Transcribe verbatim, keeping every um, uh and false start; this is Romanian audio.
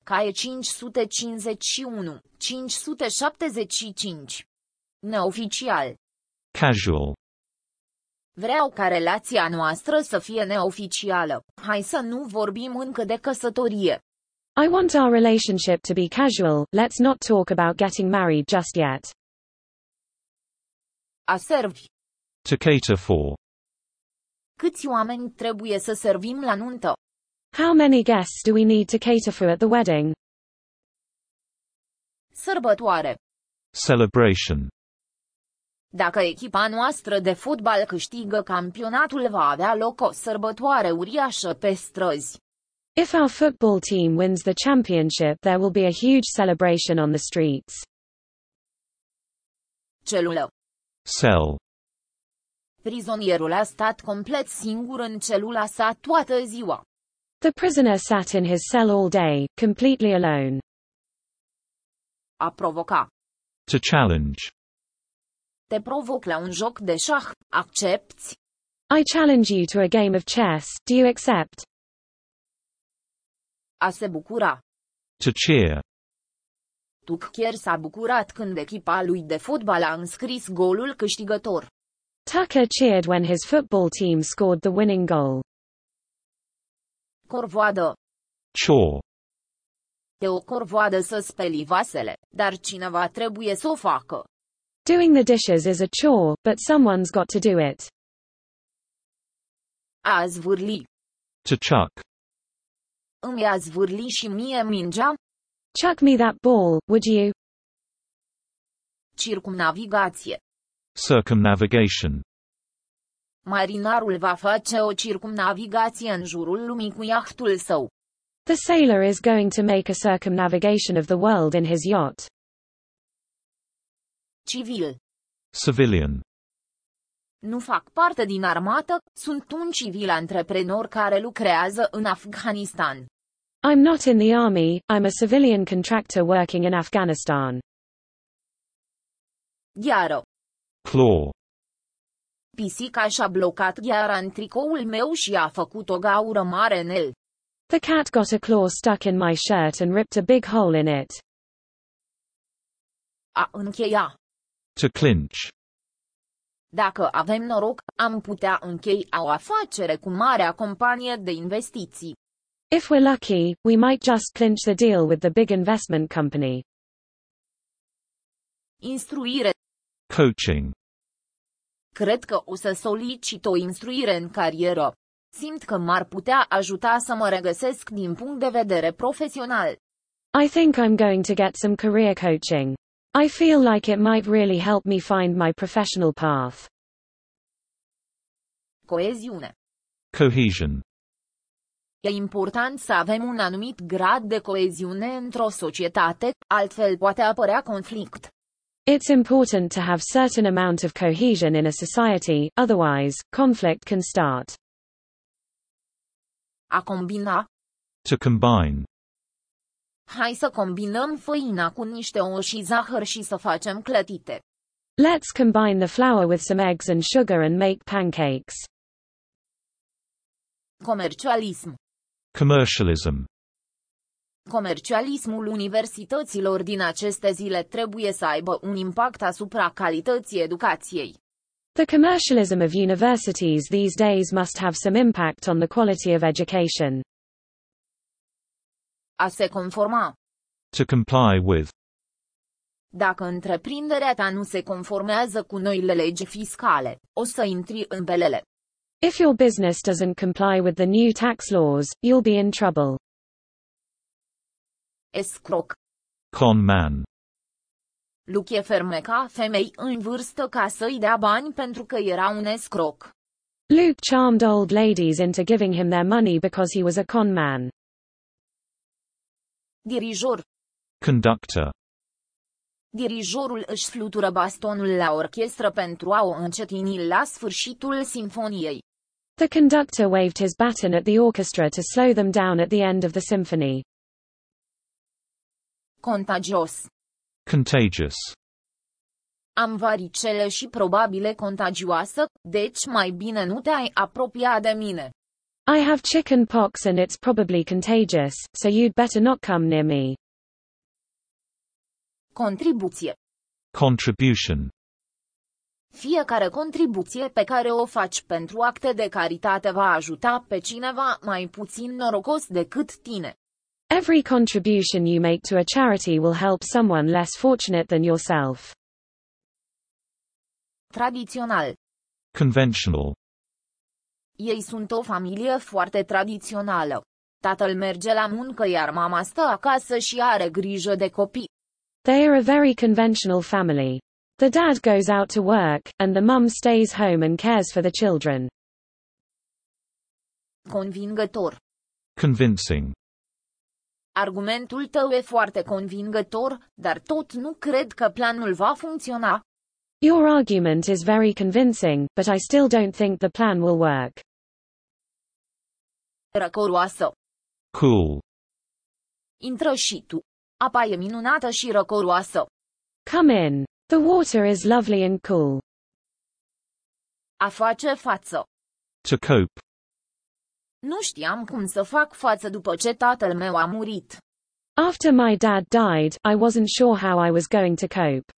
Ca e cinci sute cincizeci și unu, cinci sute șaptezeci și cinci. Neoficial. Casual. Vreau ca relația noastră să fie neoficială. Hai să nu vorbim încă de căsătorie. I want our relationship to be casual, let's not talk about getting married just yet. A servi. To cater for. Câți oameni trebuie să servim la nuntă? How many guests do we need to cater for at the wedding? Sărbătoare. Celebration. Dacă echipa noastră de fotbal câștigă campionatul, va avea loc o sărbătoare uriașă pe străzi. If our football team wins the championship, there will be a huge celebration on the streets. Celulă. Cell. Prizonierul a stat complet singur în celula sa toată ziua. The prisoner sat in his cell all day, completely alone. A provoca. To challenge. Te provoc la un joc de șah, accepți? I challenge you to a game of chess, do you accept? A se bucura. To cheer. Tucker s-a bucurat când echipa lui de fotbal a înscris golul câștigător. Tucker cheered when his football team scored the winning goal. Corvoadă. Chore. E o corvoadă să speli vasele, dar cineva trebuie să o facă. Doing the dishes is a chore, but someone's got to do it. A zvârli. To chuck. Îmi a zvârli și mie mingea? Chuck me that ball, would you? Circumnavigație. Circumnavigation. Marinarul va face o circumnavigație în jurul lumii cu iahtul său. The sailor is going to make a circumnavigation of the world in his yacht. Civil. Civilian. Nu fac parte din armată, sunt un civil antreprenor care lucrează în Afganistan. I'm not in the army, I'm a civilian contractor working in Afghanistan. Gheară. Claw. Pisica și-a blocat gheara în tricoul meu și a făcut o gaură mare în el. The cat got a claw stuck in my shirt and ripped a big hole in it. A încheia. To clinch. Dacă avem noroc, am putea încheia o afacere cu marea companie de investiții. If we're lucky, we might just clinch the deal with the big investment company. Instruire. Coaching. Cred că o să solicit o instruire în carieră. Simt că m-ar putea ajuta să mă regăsesc din punct de vedere profesional. I think I'm going to get some career coaching. I feel like it might really help me find my professional path. Coeziune. Cohesion. E important să avem un anumit grad de coeziune într-o societate, altfel poate apărea conflict. It's important to have certain amount of cohesion in a society, otherwise, conflict can start. A combina. To combine. Hai să combinăm făina cu niște ouă și zahăr și să facem clătite. Let's combine the flour with some eggs and sugar and make pancakes. Comercialism. Commercialism. Comercialismul universităților din aceste zile trebuie să aibă un impact asupra calității educației. The commercialism of universities these days must have some impact on the quality of education. A se conforma. To comply with. Dacă întreprinderea ta nu se conformează cu noile legi fiscale, o să intri în belele. If your business doesn't comply with the new tax laws, you'll be in trouble. Escroc. Con man. Luche fermeca femei în vârstă ca să-i dea bani pentru că era un escroc. Luke charmed old ladies into giving him their money because he was a con man. Dirijor. Conductor. Dirijorul își flutură bastonul la orchestră pentru a o încetini la sfârșitul simfoniei. The conductor waved his baton at the orchestra to slow them down at the end of the symphony. Contagios. Contagious. Am varicele și probabil contagioasă, deci mai bine nu te-ai apropia de mine. I have chicken pox and it's probably contagious, so you'd better not come near me. Contribuție. Contribution. Fiecare contribuție pe care o faci pentru acte de caritate va ajuta pe cineva mai puțin norocos decât tine. Every contribution you make to a charity will help someone less fortunate than yourself. Tradițional. Conventional. Ei sunt o familie foarte tradițională. Tatăl merge la muncă iar mama stă acasă și are grijă de copii. They are a very conventional family. The dad goes out to work, and the mum stays home and cares for the children. Convingător. Convincing. Argumentul tău e foarte convingător, dar tot nu cred că planul va funcționa. Your argument is very convincing, but I still don't think the plan will work. Răcoroasă. Cool. Intră și tu. Apa e minunată și răcoroasă. Come in. The water is lovely and cool. A face față. To cope. Nu știam cum să fac față după ce tatăl meu a murit. After my dad died, I wasn't sure how I was going to cope.